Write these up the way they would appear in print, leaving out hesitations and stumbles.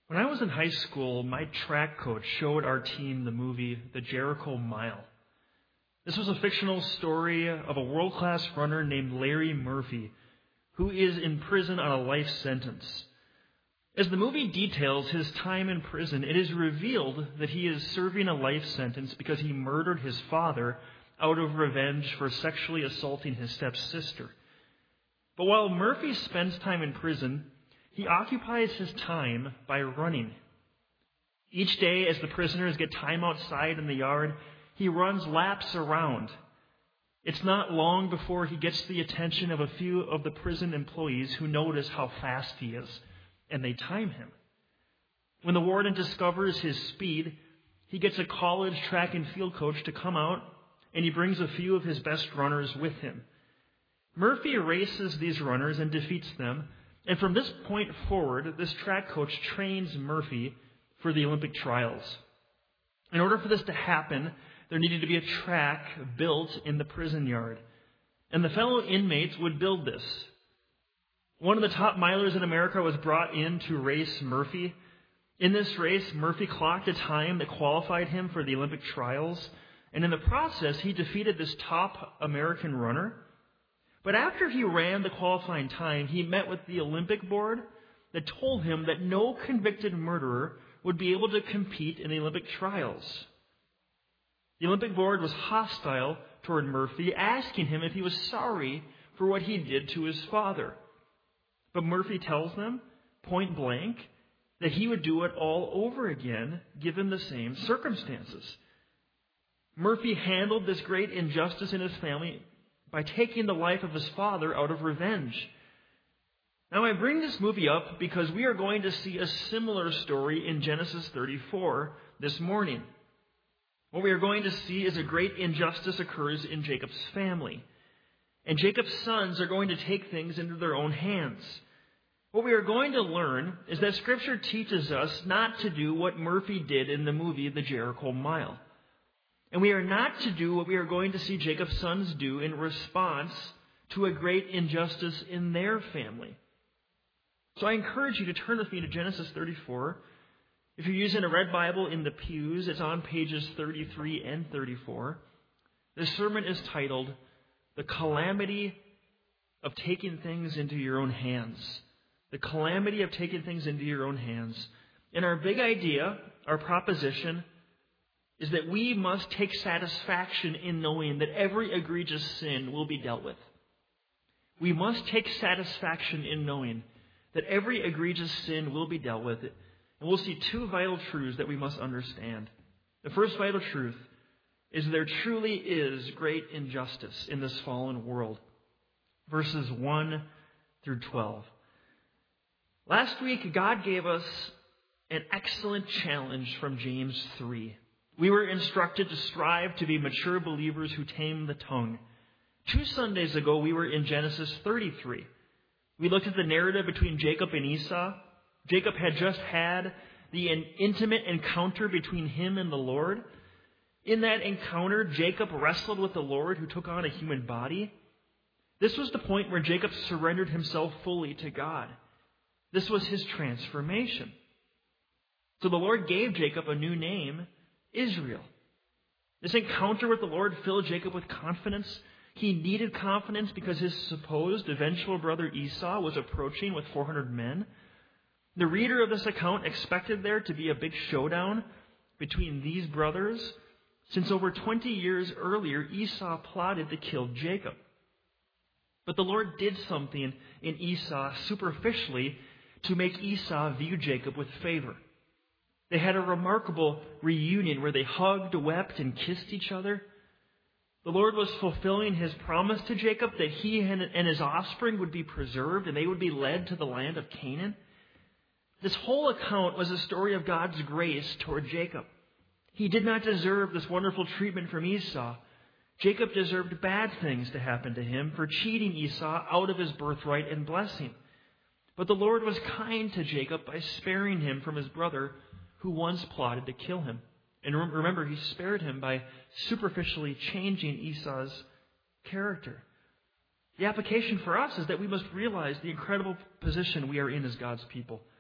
When I was in high school, my track coach showed our team the movie The Jericho Mile. This was a fictional story of a world-class runner named Larry Murphy, who is in prison on a life sentence. As the movie details his time in prison, it is revealed that he is serving a life sentence because he murdered his father out of revenge for sexually assaulting his stepsister. But while Murphy spends time in prison, he occupies his time by running. Each day, as the prisoners get time outside in the yard, he runs laps around. It's not long before he gets the attention of a few of the prison employees who notice how fast he is, and they time him. When the warden discovers his speed, he gets a college track and field coach to come out, and he brings a few of his best runners with him. Murphy races these runners and defeats them, and from this point forward, this track coach trains Murphy for the Olympic trials. In order for this to happen, there needed to be a track built in the prison yard, and the fellow inmates would build this. One of the top milers in America was brought in to race Murphy. In this race, Murphy clocked a time that qualified him for the Olympic trials, and in the process, he defeated this top American runner. But after he ran the qualifying time, he met with the Olympic board that told him that no convicted murderer would be able to compete in the Olympic trials. The Olympic board was hostile toward Murphy, asking him if he was sorry for what he did to his father. But Murphy tells them, point blank, that he would do it all over again, given the same circumstances. Murphy handled this great injustice in his family by taking the life of his father out of revenge. Now, I bring this movie up because we are going to see a similar story in Genesis 34 this morning. What we are going to see is a great injustice occurs in Jacob's family. And Jacob's sons are going to take things into their own hands. What we are going to learn is that Scripture teaches us not to do what Murphy did in the movie The Jericho Mile. And we are not to do what we are going to see Jacob's sons do in response to a great injustice in their family. So I encourage you to turn with me to Genesis 34. If you're using a red Bible in the pews, it's on pages 33 and 34. This sermon is titled, The Calamity of Taking Things into Your Own Hands. The calamity of taking things into your own hands. And our big idea, our proposition, is that we must take satisfaction in knowing that every egregious sin will be dealt with. We must take satisfaction in knowing that every egregious sin will be dealt with. And we'll see two vital truths that we must understand. The first vital truth is there truly is great injustice in this fallen world. Verses 1 through 12. Last week, God gave us an excellent challenge from James 3. We were instructed to strive to be mature believers who tame the tongue. 2 Sundays ago, we were in Genesis 33. We looked at the narrative between Jacob and Esau. Jacob had just had the intimate encounter between him and the Lord. In that encounter, Jacob wrestled with the Lord who took on a human body. This was the point where Jacob surrendered himself fully to God. This was his transformation. So the Lord gave Jacob a new name, Israel. This encounter with the Lord filled Jacob with confidence. He needed confidence because his supposed eventual brother Esau was approaching with 400 men. The reader of this account expected there to be a big showdown between these brothers, since over 20 years earlier Esau plotted to kill Jacob. But the Lord did something in Esau superficially to make Esau view Jacob with favor. They had a remarkable reunion where they hugged, wept, and kissed each other. The Lord was fulfilling his promise to Jacob that he and his offspring would be preserved and they would be led to the land of Canaan. This whole account was a story of God's grace toward Jacob. He did not deserve this wonderful treatment from Esau. Jacob deserved bad things to happen to him for cheating Esau out of his birthright and blessing. But the Lord was kind to Jacob by sparing him from his brother who once plotted to kill him. And remember, he spared him by superficially changing Esau's character. The application for us is that we must realize the incredible position we are in as God's people.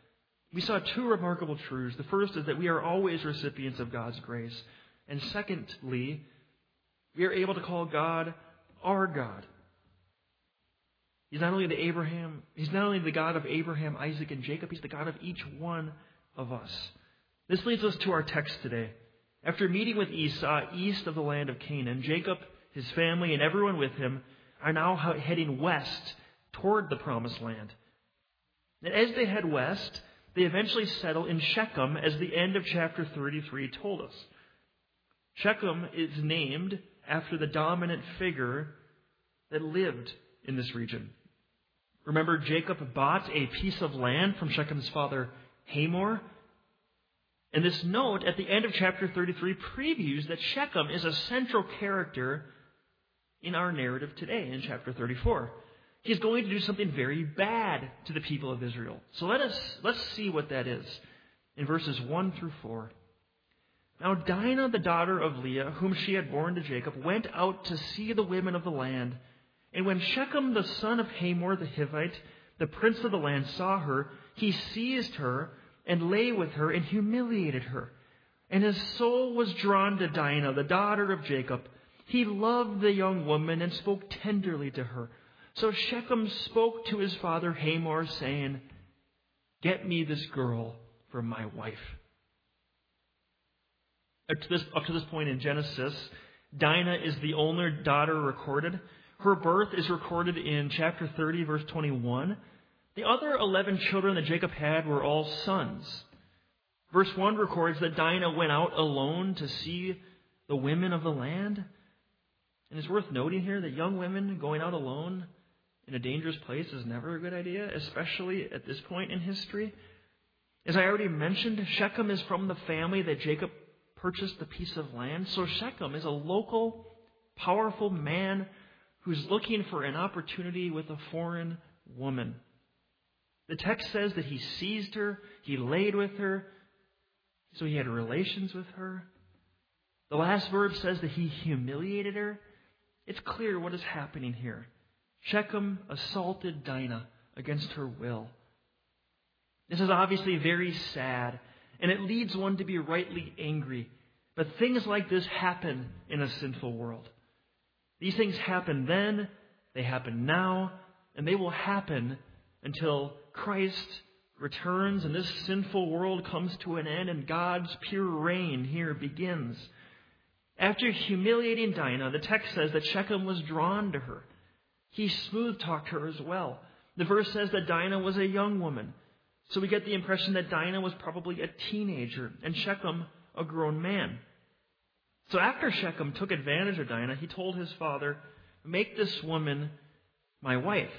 we saw two remarkable truths. The first is that we are always recipients of God's grace. And secondly, we are able to call God our God. He's not only the God of Abraham, Isaac, and Jacob, He's the God of each one of us. This leads us to our text today. After meeting with Esau east of the land of Canaan, Jacob, his family, and everyone with him are now heading west toward the promised land. And as they head west, they eventually settle in Shechem, as the end of chapter 33 told us. Shechem is named after the dominant figure that lived in this region. Remember, Jacob bought a piece of land from Shechem's father, Hamor. And this note at the end of chapter 33 previews that Shechem is a central character in our narrative today in chapter 34. He's going to do something very bad to the people of Israel. So let's see what that is in verses 1 through 4. Now Dinah, the daughter of Leah, whom she had borne to Jacob, went out to see the women of the land. And when Shechem, the son of Hamor the Hivite, the prince of the land, saw her, he seized her and lay with her and humiliated her. And his soul was drawn to Dinah, the daughter of Jacob. He loved the young woman and spoke tenderly to her. So Shechem spoke to his father Hamor, saying, "Get me this girl for my wife." Up to this point in Genesis, Dinah is the only daughter recorded. Her birth is recorded in chapter 30, verse 21. The other 11 children that Jacob had were all sons. Verse 1 records that Dinah went out alone to see the women of the land. And it's worth noting here that young women going out alone in a dangerous place is never a good idea, especially at this point in history. As I already mentioned, Shechem is from the family that Jacob purchased the piece of land. So Shechem is a local, powerful man who's looking for an opportunity with a foreign woman. The text says that he seized her, he laid with her, so he had relations with her. The last verb says that he humiliated her. It's clear what is happening here. Shechem assaulted Dinah against her will. This is obviously very sad, and it leads one to be rightly angry. But things like this happen in a sinful world. These things happen then, they happen now, and they will happen until Christ returns and this sinful world comes to an end and God's pure reign here begins. After humiliating Dinah, the text says that Shechem was drawn to her. He smooth-talked her as well. The verse says that Dinah was a young woman. So we get the impression that Dinah was probably a teenager and Shechem a grown man. So after Shechem took advantage of Dinah, he told his father, "Make this woman my wife."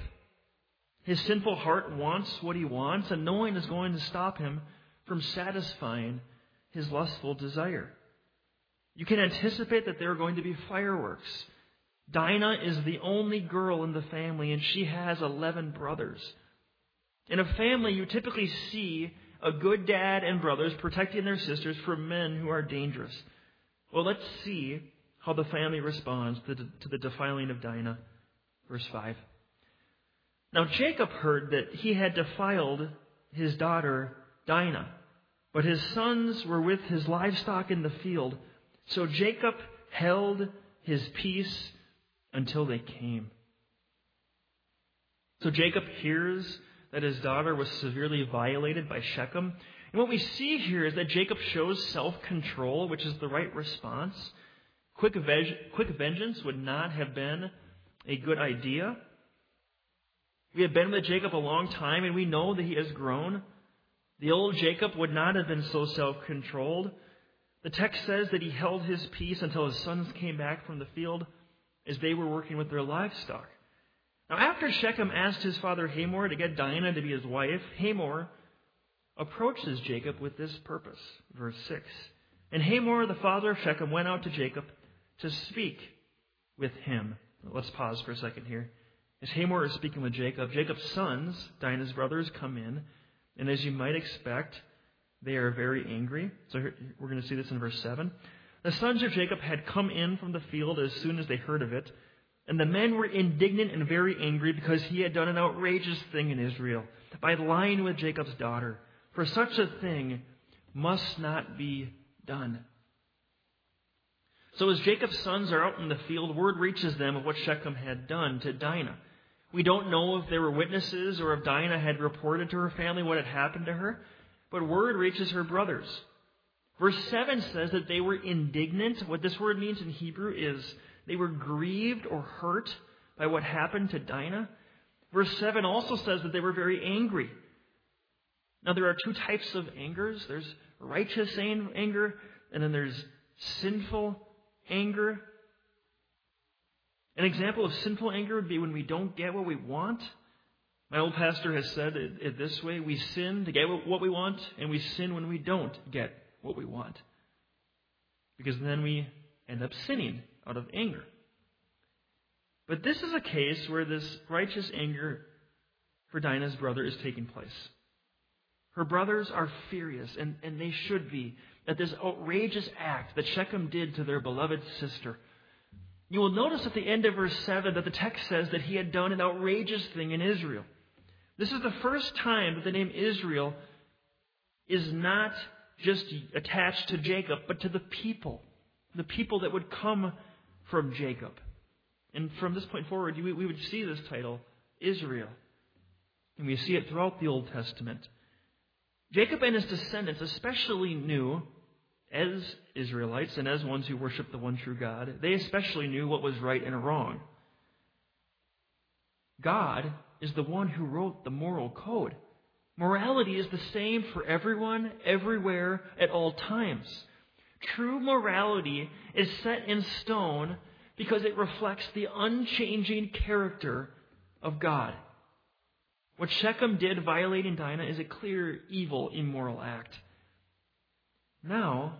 His sinful heart wants what he wants, and no one is going to stop him from satisfying his lustful desire. You can anticipate that there are going to be fireworks. Dinah is the only girl in the family, and she has 11 brothers. In a family, you typically see a good dad and brothers protecting their sisters from men who are dangerous. Well, let's see how the family responds to the defiling of Dinah. Verse 5. Now Jacob heard that he had defiled his daughter Dinah, but his sons were with his livestock in the field. So Jacob held his peace until they came. So Jacob hears that his daughter was severely violated by Shechem. And what we see here is that Jacob shows self-control, which is the right response. Quick vengeance would not have been a good idea. We have been with Jacob a long time, and we know that he has grown. The old Jacob would not have been so self-controlled. The text says that he held his peace until his sons came back from the field as they were working with their livestock. Now, after Shechem asked his father Hamor to get Dinah to be his wife, Hamor approaches Jacob with this purpose. Verse 6. And Hamor, the father of Shechem, went out to Jacob to speak with him. Let's pause for a second here. As Hamor is speaking with Jacob, Jacob's sons, Dinah's brothers, come in. And as you might expect, they are very angry. So we're going to see this in verse 7. The sons of Jacob had come in from the field as soon as they heard of it. And the men were indignant and very angry because he had done an outrageous thing in Israel by lying with Jacob's daughter. for such a thing must not be done. So as Jacob's sons are out in the field, word reaches them of what Shechem had done to Dinah. We don't know if there were witnesses or if Dinah had reported to her family what had happened to her, but word reaches her brothers. Verse 7 says that they were indignant. What this word means in Hebrew is they were grieved or hurt by what happened to Dinah. Verse 7 also says that they were very angry. Now, there are two types of angers. There's righteous anger, and then there's sinful anger. An example of sinful anger would be when we don't get what we want. My old pastor has said it this way: we sin to get what we want, and we sin when we don't get what we want. Because then we end up sinning out of anger. But this is a case where this righteous anger for Dinah's brother is taking place. Her brothers are furious, and they should be, at this outrageous act that Shechem did to their beloved sister. You will notice at the end of verse 7 that the text says that he had done an outrageous thing in Israel. This is the first time that the name Israel is not just attached to Jacob, but to the people that would come from Jacob. And from this point forward, we would see this title, Israel. And we see it throughout the Old Testament. Jacob and his descendants especially knew, as Israelites and as ones who worship the one true God, they especially knew what was right and wrong. God is the one who wrote the moral code. Morality is the same for everyone, everywhere, at all times. True morality is set in stone because it reflects the unchanging character of God. What Shechem did violating Dinah is a clear, evil, immoral act. Now,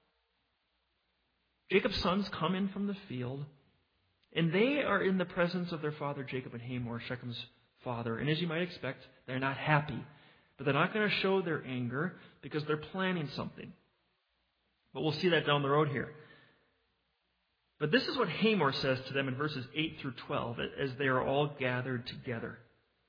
Jacob's sons come in from the field, and they are in the presence of their father Jacob and Hamor, Shechem's father. And as you might expect, they're not happy. But they're not going to show their anger because they're planning something. But we'll see that down the road here. But this is what Hamor says to them in verses 8 through 12 as they are all gathered together.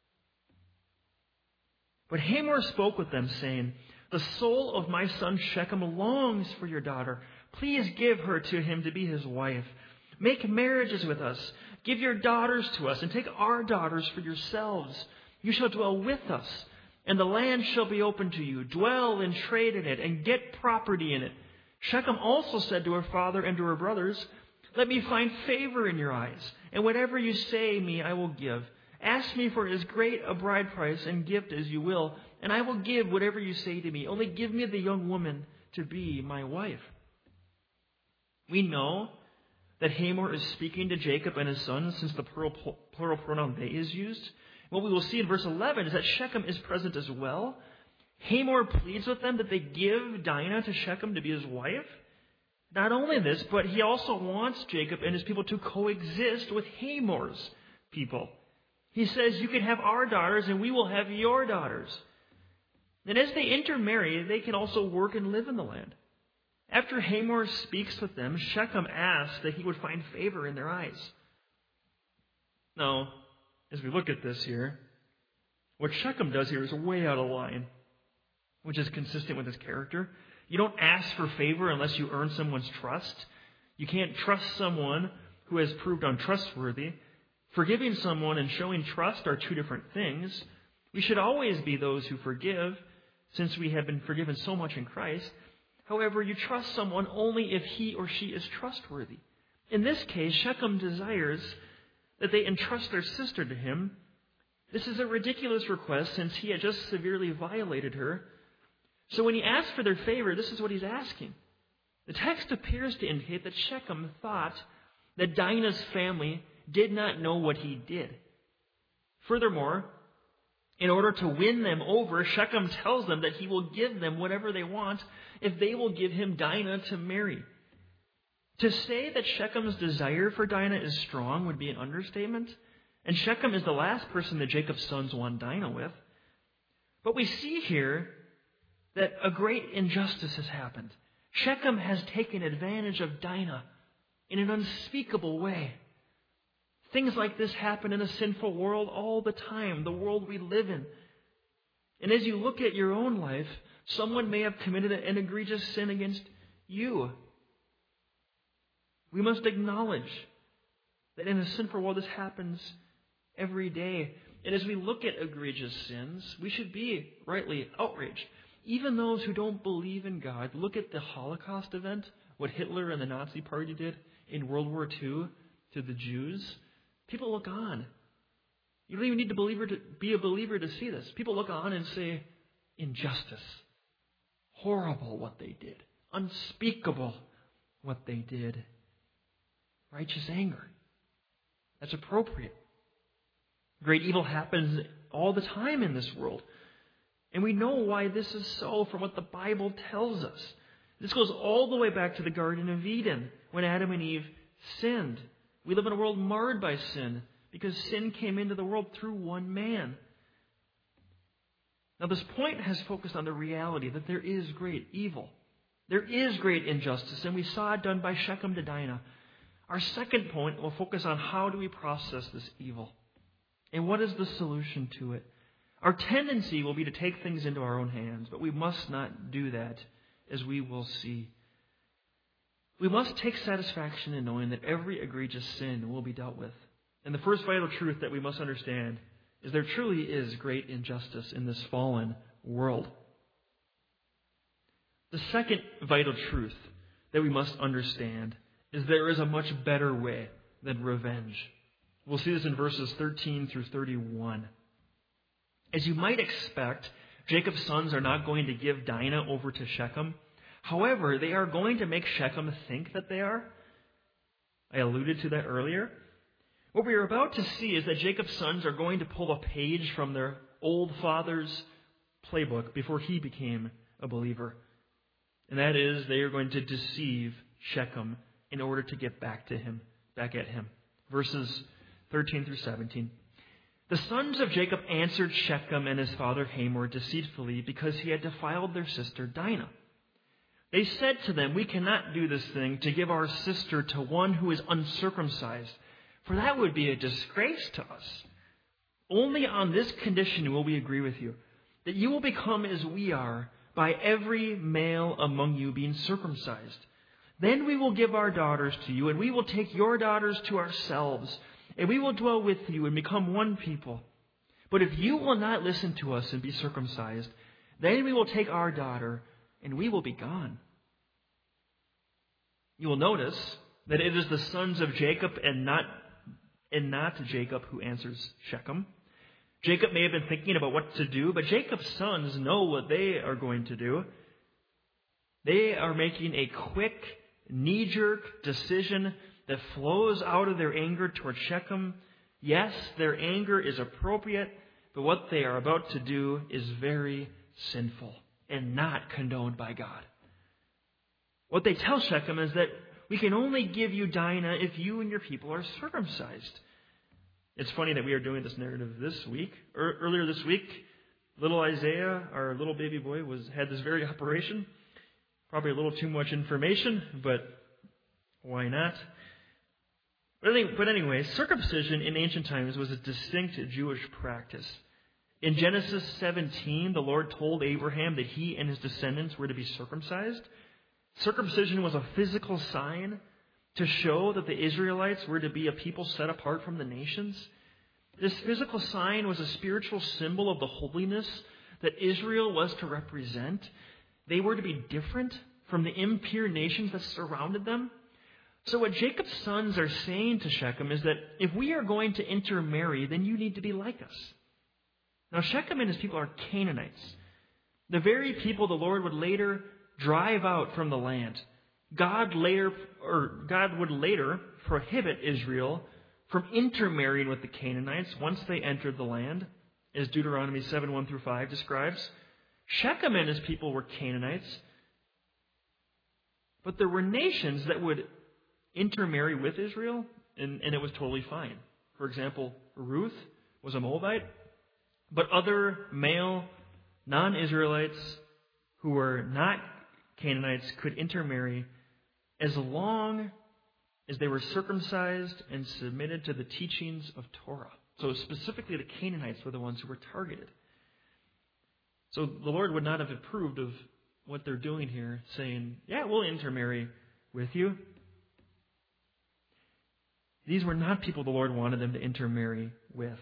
But Hamor spoke with them, saying, "The soul of my son Shechem longs for your daughter. Please give her to him to be his wife. Make marriages with us. Give your daughters to us, and take our daughters for yourselves. You shall dwell with us, and the land shall be open to you. Dwell and trade in it, and get property in it." Shechem also said to her father and to her brothers, "Let me find favor in your eyes, and whatever you say me I will give. Ask me for as great a bride price and gift as you will, and I will give whatever you say to me. Only give me the young woman to be my wife." We know that Hamor is speaking to Jacob and his sons, since the plural pronoun they is used. What we will see in verse 11 is that Shechem is present as well. Hamor pleads with them that they give Dinah to Shechem to be his wife. Not only this, but he also wants Jacob and his people to coexist with Hamor's people. He says, "You can have our daughters and we will have your daughters." And as they intermarry, they can also work and live in the land. After Hamor speaks with them, Shechem asks that he would find favor in their eyes. Now, as we look at this here, what Shechem does here is way out of line, which is consistent with his character. You don't ask for favor unless you earn someone's trust. You can't trust someone who has proved untrustworthy. Forgiving someone and showing trust are two different things. We should always be those who forgive, since we have been forgiven so much in Christ. However, you trust someone only if he or she is trustworthy. In this case, Shechem desires that they entrust their sister to him. This is a ridiculous request, since he had just severely violated her. So when he asks for their favor, this is what he's asking. The text appears to indicate that Shechem thought that Dinah's family did not know what he did. Furthermore, in order to win them over, Shechem tells them that he will give them whatever they want if they will give him Dinah to marry. To say that Shechem's desire for Dinah is strong would be an understatement, and Shechem is the last person that Jacob's sons want Dinah with. But we see here that a great injustice has happened. Shechem has taken advantage of Dinah in an unspeakable way. Things like this happen in a sinful world all the time, the world we live in. And as you look at your own life, someone may have committed an egregious sin against you. We must acknowledge that in a sinful world, this happens every day. And as we look at egregious sins, we should be rightly outraged. Even those who don't believe in God, look at the Holocaust event, what Hitler and the Nazi Party did in World War II to the Jews. People look on. You don't even need to be a believer to see this. People look on and say, injustice. Horrible what they did. Unspeakable what they did. Righteous anger. That's appropriate. Great evil happens all the time in this world. And we know why this is so from what the Bible tells us. This goes all the way back to the Garden of Eden when Adam and Eve sinned. We live in a world marred by sin because sin came into the world through one man. Now this point has focused on the reality that there is great evil. There is great injustice, and we saw it done by Shechem to Dinah. Our second point will focus on how do we process this evil and what is the solution to it. Our tendency will be to take things into our own hands, but we must not do that, as we will see. We must take satisfaction in knowing that every egregious sin will be dealt with. And the first vital truth that we must understand is there truly is great injustice in this fallen world. The second vital truth that we must understand is there is a much better way than revenge. We'll see this in verses 13 through 31. As you might expect, Jacob's sons are not going to give Dinah over to Shechem. However, they are going to make Shechem think that they are. I alluded to that earlier. What we are about to see is that Jacob's sons are going to pull a page from their old father's playbook before he became a believer. And that is, they are going to deceive Shechem in order to get back at him. Verses 13 through 17. The sons of Jacob answered Shechem and his father Hamor deceitfully because he had defiled their sister Dinah. They said to them, "We cannot do this thing to give our sister to one who is uncircumcised, for that would be a disgrace to us. Only on this condition will we agree with you, that you will become as we are, by every male among you being circumcised. Then we will give our daughters to you, and we will take your daughters to ourselves, and we will dwell with you and become one people. But if you will not listen to us and be circumcised, then we will take our daughter, and we will be gone." You will notice that it is the sons of Jacob and not Jacob who answers Shechem. Jacob may have been thinking about what to do, but Jacob's sons know what they are going to do. They are making a quick, knee-jerk decision that flows out of their anger toward Shechem. Yes, their anger is appropriate, but what they are about to do is very sinful and not condoned by God. What they tell Shechem is that we can only give you Dinah if you and your people are circumcised. It's funny that we are doing this narrative this week. Earlier this week, little Isaiah, our little baby boy, had this very operation. Probably a little too much information, but why not? But anyway, circumcision in ancient times was a distinct Jewish practice. In Genesis 17, the Lord told Abraham that he and his descendants were to be circumcised. Circumcision was a physical sign to show that the Israelites were to be a people set apart from the nations. This physical sign was a spiritual symbol of the holiness that Israel was to represent. They were to be different from the impure nations that surrounded them. So what Jacob's sons are saying to Shechem is that if we are going to intermarry, then you need to be like us. Now Shechem and his people are Canaanites, the very people the Lord would later drive out from the land. God would later prohibit Israel from intermarrying with the Canaanites once they entered the land, as Deuteronomy 7:1-5 describes. Shechem and his people were Canaanites, but there were nations that would intermarry with Israel, and it was totally fine. For example, Ruth was a Moabite, but other male non-Israelites who were not Canaanites could intermarry as long as they were circumcised and submitted to the teachings of Torah. So specifically the Canaanites were the ones who were targeted. So the Lord would not have approved of what they're doing here, saying, yeah, we'll intermarry with you. These were not people the Lord wanted them to intermarry with.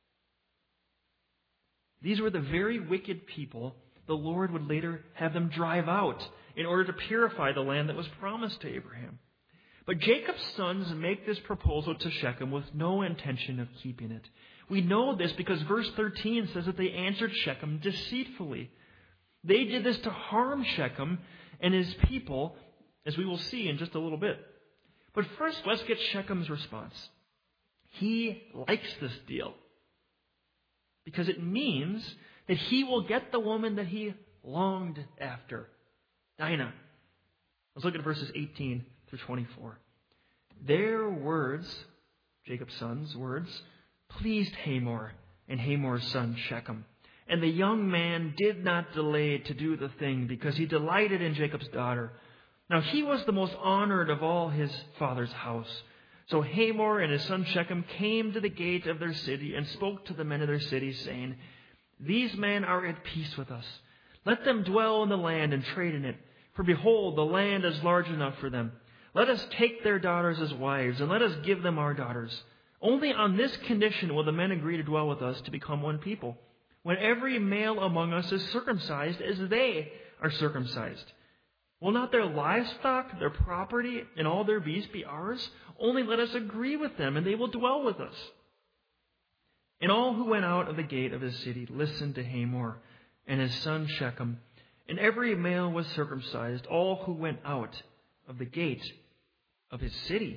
These were the very wicked people the Lord would later have them drive out in order to purify the land that was promised to Abraham. But Jacob's sons make this proposal to Shechem with no intention of keeping it. We know this because verse 13 says that they answered Shechem deceitfully. They did this to harm Shechem and his people, as we will see in just a little bit. But first, let's get Shechem's response. He likes this deal because it means that he will get the woman that he longed after, Dinah. Let's look at verses 18 through 24. Their words, Jacob's sons' words, pleased Hamor and Hamor's son Shechem. And the young man did not delay to do the thing because he delighted in Jacob's daughter. Now he was the most honored of all his father's house. So Hamor and his son Shechem came to the gate of their city and spoke to the men of their city, saying, These men are at peace with us. Let them dwell in the land and trade in it. For behold, the land is large enough for them. Let us take their daughters as wives, and let us give them our daughters. Only on this condition will the men agree to dwell with us to become one people, when every male among us is circumcised as they are circumcised. Will not their livestock, their property, and all their beasts be ours? Only let us agree with them, and they will dwell with us. And all who went out of the gate of his city listened to Hamor and his son Shechem, and every male was circumcised, all who went out of the gate of his city.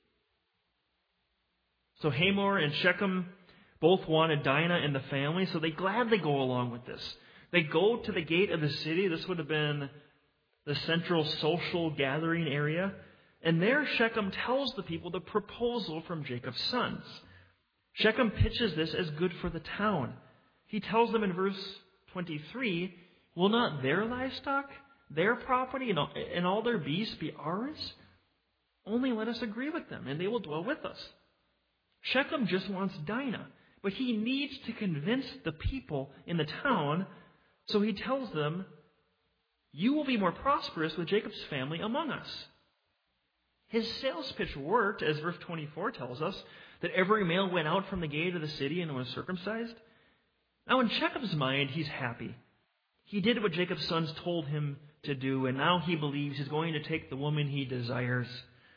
So Hamor and Shechem both wanted Dinah in the family, so they gladly go along with this. They go to the gate of the city. This would have been the central social gathering area. And there Shechem tells the people the proposal from Jacob's sons. Shechem pitches this as good for the town. He tells them in verse 23, will not their livestock, their property, and all their beasts be ours? Only let us agree with them, and they will dwell with us. Shechem just wants Dinah, but he needs to convince the people in the town, so he tells them, you will be more prosperous with Jacob's family among us. His sales pitch worked, as verse 24 tells us, that every male went out from the gate of the city and was circumcised. Now in Shechem's mind, he's happy. He did what Jacob's sons told him to do, and now he believes he's going to take the woman he desires.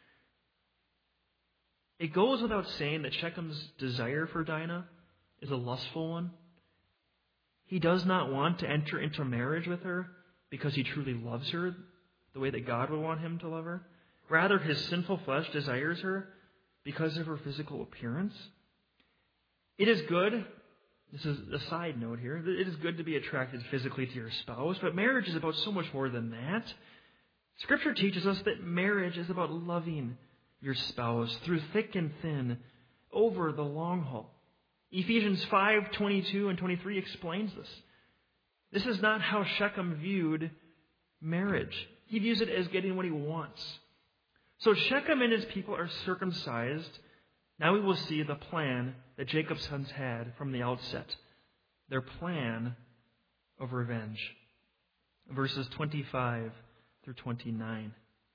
It goes without saying that Shechem's desire for Dinah is a lustful one. He does not want to enter into marriage with her because he truly loves her the way that God would want him to love her. Rather, his sinful flesh desires her because of her physical appearance. It is good, this is a side note here, it is good to be attracted physically to your spouse, but marriage is about so much more than that. Scripture teaches us that marriage is about loving your spouse through thick and thin over the long haul. Ephesians 5:22 and 23 explains this. This is not how Shechem viewed marriage. He views it as getting what he wants. So Shechem and his people are circumcised. Now we will see the plan that Jacob's sons had from the outset. Their plan of revenge. Verses 25 through 29.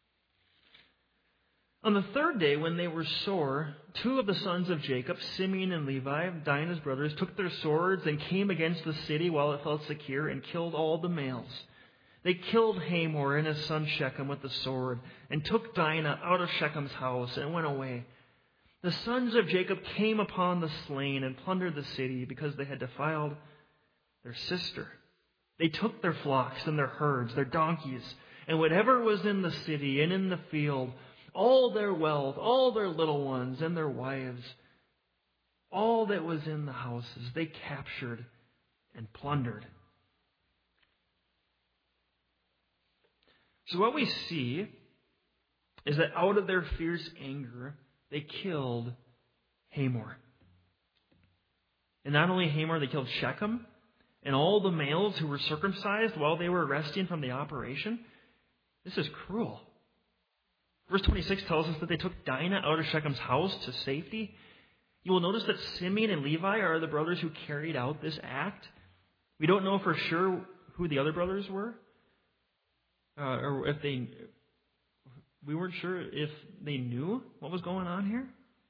On the third day, when they were sore, two of the sons of Jacob, Simeon and Levi, Dinah's brothers, took their swords and came against the city while it felt secure and killed all the males. They killed Hamor and his son Shechem with the sword and took Dinah out of Shechem's house and went away. The sons of Jacob came upon the slain and plundered the city because they had defiled their sister. They took their flocks and their herds, their donkeys, and whatever was in the city and in the field, all their wealth, all their little ones and their wives, all that was in the houses, they captured and plundered. So what we see is that out of their fierce anger, they killed Hamor. And not only Hamor, they killed Shechem and all the males who were circumcised while they were resting from the operation. This is cruel. Verse 26 tells us that they took Dinah out of Shechem's house to safety. You will notice that Simeon and Levi are the brothers who carried out this act. We don't know for sure who the other brothers were, we weren't sure if they knew what was going on here.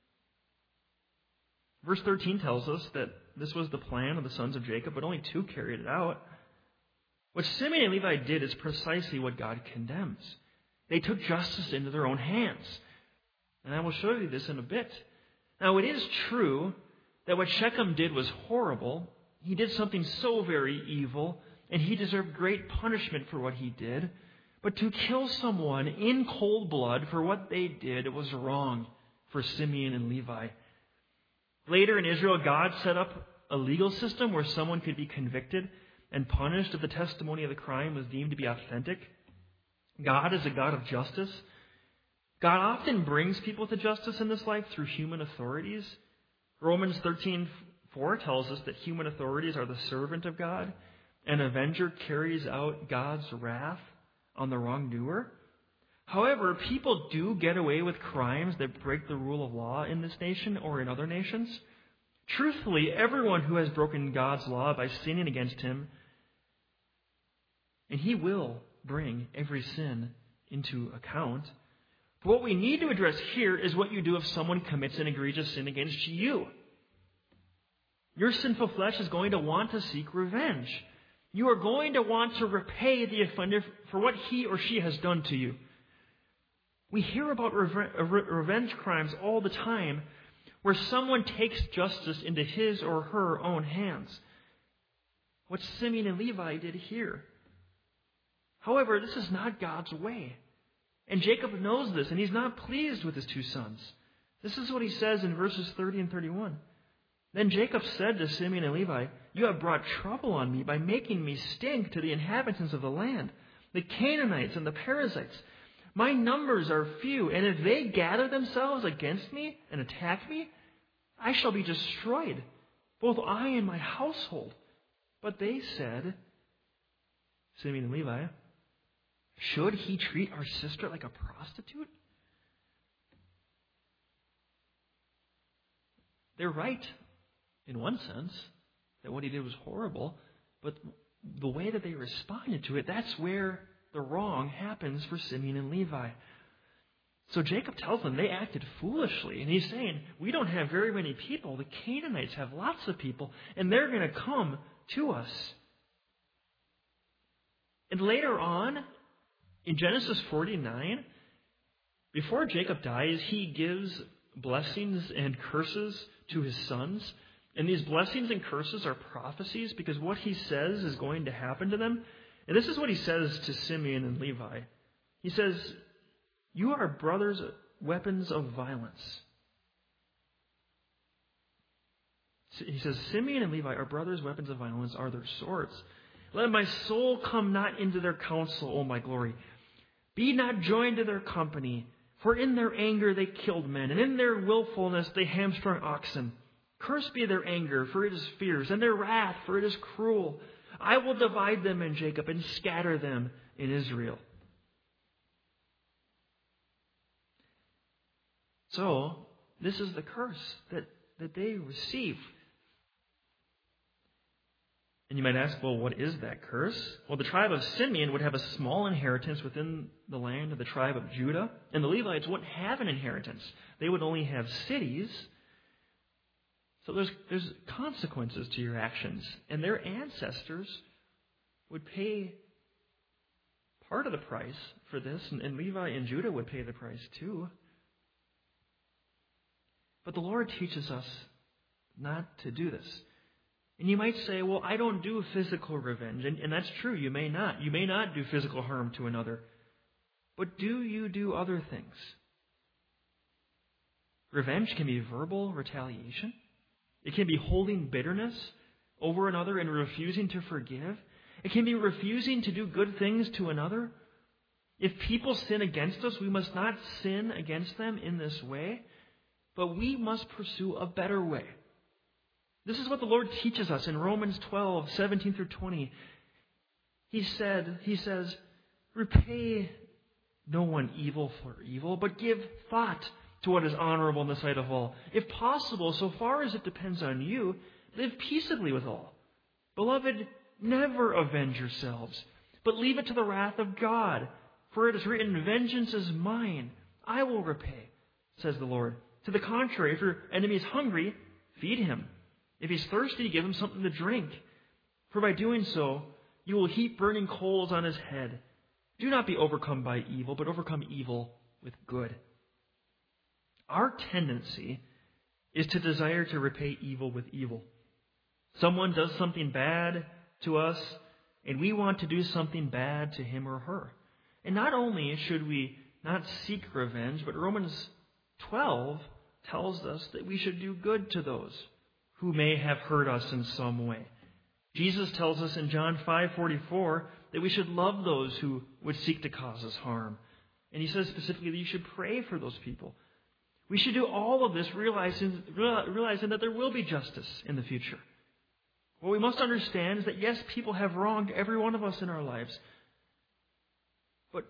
Verse 13 tells us that this was the plan of the sons of Jacob, but only 2 carried it out. What Simeon and Levi did is precisely what God condemns. They took justice into their own hands. And I will show you this in a bit. Now, it is true that what Shechem did was horrible. He did something so very evil, and he deserved great punishment for what he did. But to kill someone in cold blood for what they did was wrong for Simeon and Levi. Later in Israel, God set up a legal system where someone could be convicted and punished if the testimony of the crime was deemed to be authentic. God is a God of justice. God often brings people to justice in this life through human authorities. Romans 13:4 tells us that human authorities are the servant of God. An avenger carries out God's wrath on the wrongdoer. However, people do get away with crimes that break the rule of law in this nation or in other nations. Truthfully, everyone who has broken God's law by sinning against him, and he will bring every sin into account. But what we need to address here is what you do if someone commits an egregious sin against you. Your sinful flesh is going to want to seek revenge. You are going to want to repay the offender for what he or she has done to you. We hear about revenge crimes all the time where someone takes justice into his or her own hands. What Simeon and Levi did here. However, this is not God's way. And Jacob knows this, and he's not pleased with his 2 sons. This is what he says in verses 30 and 31. Then Jacob said to Simeon and Levi, "You have brought trouble on me by making me stink to the inhabitants of the land, the Canaanites and the Perizzites. My numbers are few, and if they gather themselves against me and attack me, I shall be destroyed, both I and my household." But they said, Simeon and Levi, "Should he treat our sister like a prostitute?" They're right in one sense that what he did was horrible, but the way that they responded to it, that's where the wrong happens for Simeon and Levi. So Jacob tells them they acted foolishly, and he's saying, we don't have very many people. The Canaanites have lots of people, and they're going to come to us. And later on, in Genesis 49, before Jacob dies, he gives blessings and curses to his sons. And these blessings and curses are prophecies because what he says is going to happen to them. And this is what he says to Simeon and Levi. He says, "You are brothers' weapons of violence." He says, "Simeon and Levi are brothers' weapons of violence are their swords. Let my soul come not into their counsel, O my glory. Be not joined to their company, for in their anger they killed men, and in their willfulness they hamstrung oxen. Cursed be their anger, for it is fierce, and their wrath, for it is cruel. I will divide them in Jacob and scatter them in Israel." So, this is the curse that they receive. And you might ask, well, what is that curse? Well, the tribe of Simeon would have a small inheritance within the land of the tribe of Judah, and the Levites wouldn't have an inheritance. They would only have cities. So there's consequences to your actions, and their ancestors would pay part of the price for this, and Levi and Judah would pay the price too. But the Lord teaches us not to do this. And you might say, well, I don't do physical revenge. And that's true. You may not. You may not do physical harm to another. But do you do other things? Revenge can be verbal retaliation. It can be holding bitterness over another and refusing to forgive. It can be refusing to do good things to another. If people sin against us, we must not sin against them in this way, but we must pursue a better way. This is what the Lord teaches us in Romans 12, 17 through 20. He says, repay no one evil for evil, but give thought to what is honorable in the sight of all. If possible, so far as it depends on you, live peaceably with all. Beloved, Never avenge yourselves, but leave it to the wrath of God. For it is written, 'Vengeance is mine, I will repay,' says the Lord. To the contrary, if your enemy is hungry, feed him. If he's thirsty, give him something to drink. For by doing so, you will heap burning coals on his head. Do not be overcome by evil, but overcome evil with good." Our tendency is to desire to repay evil with evil. Someone does something bad to us, and we want to do something bad to him or her. And not only should we not seek revenge, but Romans 12 tells us that we should do good to those who may have hurt us in some way. Jesus tells us in John 5:44 that we should love those who would seek to cause us harm. And he says specifically that you should pray for those people. We should do all of this realizing that there will be justice in the future. What we must understand is that, yes, people have wronged every one of us in our lives. But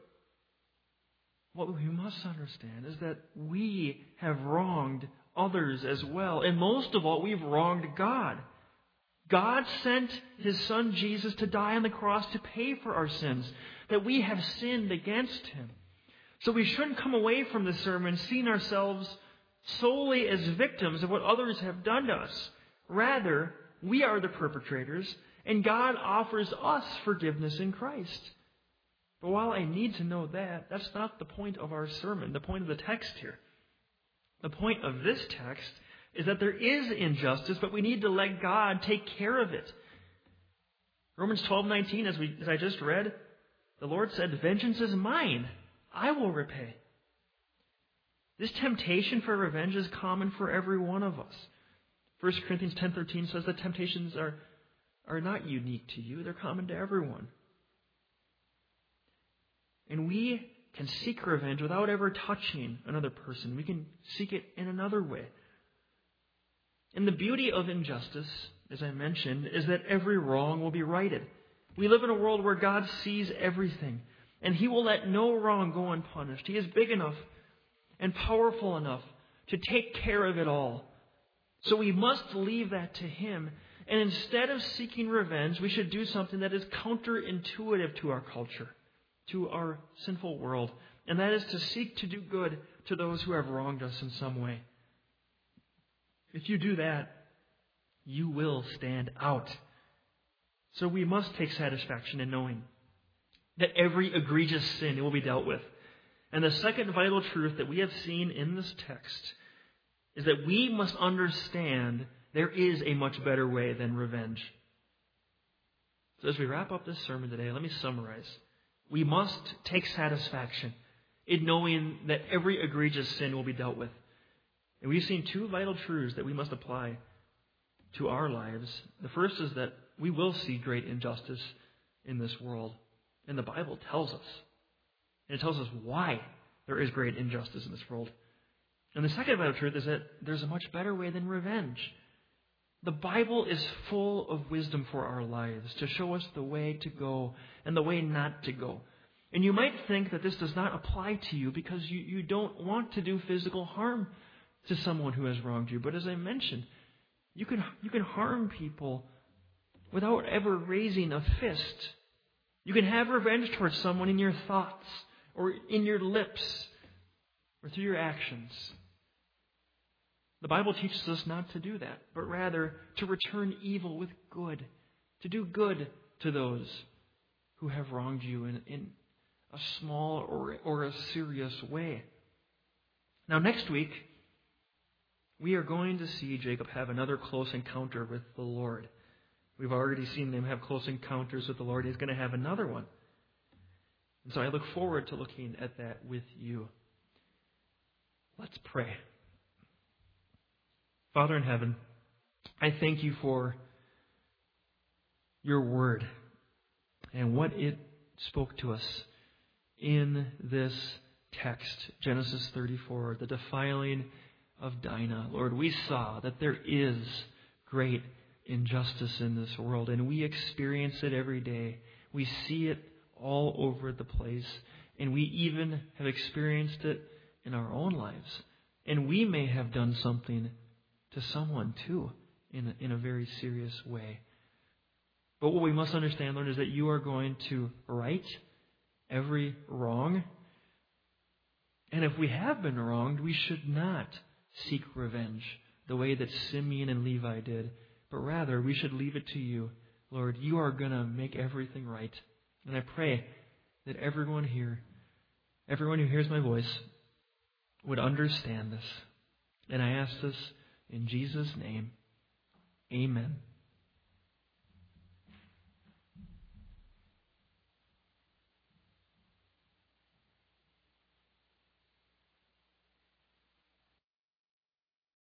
what we must understand is that we have wronged others as well. And most of all, we've wronged God. God sent his Son Jesus to die on the cross to pay for our sins, that we have sinned against him. So we shouldn't come away from this sermon seeing ourselves solely as victims of what others have done to us. Rather, we are the perpetrators, and God offers us forgiveness in Christ. But while I need to know that, that's not the point of our sermon, the point of the text here. The point of this text is that there is injustice, but we need to let God take care of it. Romans 12:19, as I just read, the Lord said, "Vengeance is mine, I will repay." This temptation for revenge is common for every one of us. 1 Corinthians 10:13 says that temptations are not unique to you. They're common to everyone. And we can seek revenge without ever touching another person. We can seek it in another way. And the beauty of injustice, as I mentioned, is that every wrong will be righted. We live in a world where God sees everything, and he will let no wrong go unpunished. He is big enough and powerful enough to take care of it all. So we must leave that to him. And instead of seeking revenge, we should do something that is counterintuitive to our culture, to our sinful world. And that is to seek to do good to those who have wronged us in some way. If you do that, you will stand out. So we must take satisfaction in knowing that every egregious sin will be dealt with. And the second vital truth that we have seen in this text is that we must understand there is a much better way than revenge. So as we wrap up this sermon today, let me summarize. We must take satisfaction in knowing that every egregious sin will be dealt with. And we've seen two vital truths that we must apply to our lives. The first is that we will see great injustice in this world. And the Bible tells us. And it tells us why there is great injustice in this world. And the second vital truth is that there's a much better way than revenge. The Bible is full of wisdom for our lives to show us the way to go and the way not to go. And you might think that this does not apply to you because you don't want to do physical harm to someone who has wronged you. But as I mentioned, you can harm people without ever raising a fist. You can have revenge towards someone in your thoughts or in your lips or through your actions. The Bible teaches us not to do that, but rather to return evil with good, to do good to those who have wronged you in a small or a serious way. Now, next week, we are going to see Jacob have another close encounter with the Lord. We've already seen him have close encounters with the Lord. He's going to have another one. And so I look forward to looking at that with you. Let's pray. Father in heaven, I thank you for your word and what it spoke to us in this text, Genesis 34, the defiling of Dinah. Lord, we saw that there is great injustice in this world, and we experience it every day. We see it all over the place, and we even have experienced it in our own lives. And we may have done something to someone too in a very serious way. But what we must understand, Lord, is that you are going to right every wrong. And if we have been wronged, we should not seek revenge the way that Simeon and Levi did, but rather we should leave it to you. Lord, you are going to make everything right. And I pray that everyone here, everyone who hears my voice, would understand this. And I ask this in Jesus' name. Amen.